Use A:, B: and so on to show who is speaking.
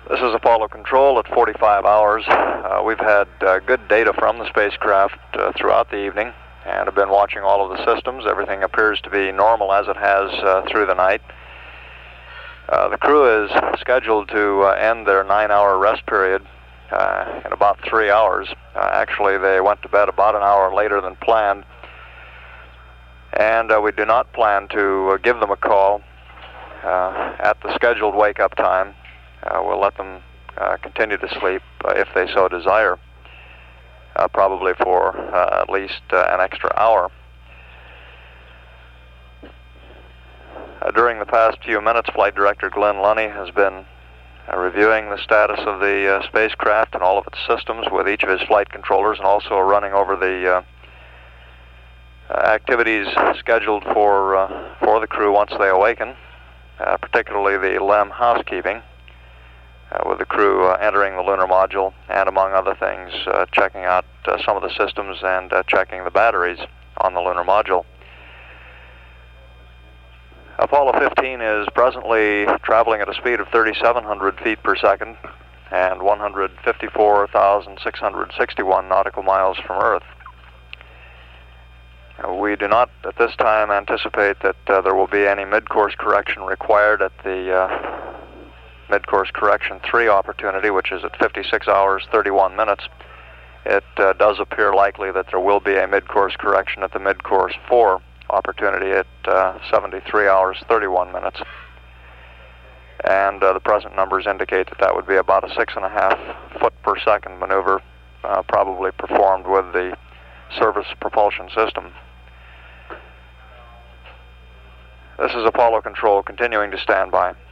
A: This is Apollo Control at 45 hours. We've had good data from the spacecraft throughout the evening and have been watching all of the systems. Everything appears to be normal as it has through the night. The crew is scheduled to end their 9-hour rest period in about 3 hours. Actually, they went to bed about an hour later than planned, and we do not plan to give them a call at the scheduled wake-up time. We'll let them continue to sleep if they so desire, probably for at least an extra hour. During the past few minutes, Flight Director Glenn Lunny has been reviewing the status of the spacecraft and all of its systems with each of his flight controllers, and also running over the activities scheduled for the crew once they awaken, particularly the LEM housekeeping, with the crew entering the lunar module and, among other things, checking out some of the systems and checking the batteries on the lunar module. Apollo 15 is presently traveling at a speed of 3,700 feet per second and 154,661 nautical miles from Earth. We do not at this time anticipate that there will be any mid-course correction required at the mid-course correction 3 opportunity, which is at 56 hours 31 minutes. It does appear likely that there will be a mid-course correction at the mid-course 4 opportunity at 73 hours 31 minutes. And the present numbers indicate that that would be about a 6.5 foot per second maneuver, probably performed with the service propulsion system. This is Apollo Control continuing to stand by.